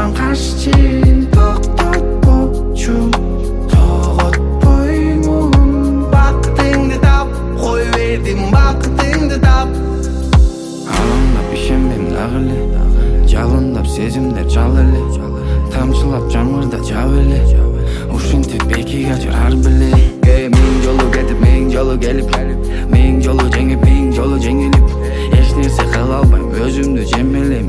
маған қарсы тоқтатпаучу тоғытпай мұң бақытыңды тап қой бердім бақытыңды тап алаңдап ишенбеймін ақ эле жалындап сезимдер жал эле тамчылап жамырда жап эле ушинтип бекиге ажырар беле миң жолу кетип миң жолу келип миң жолу жеңип миң жолу жеңилип эч нерсе кыла албайм өзүмдү жемелейм